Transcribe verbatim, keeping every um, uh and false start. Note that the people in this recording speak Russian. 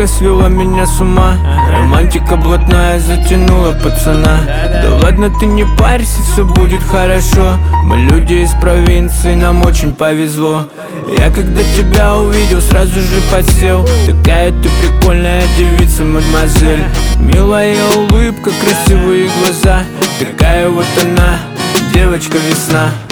девушка свела меня с ума. Романтика блатная затянула пацана. Да ладно ты не парься, все будет хорошо. Мы люди из провинции, нам очень повезло. Я когда тебя увидел, сразу же подсел. Такая ты прикольная девица, мадемуазель. Милая улыбка, красивые глаза. Такая вот она, девочка весна.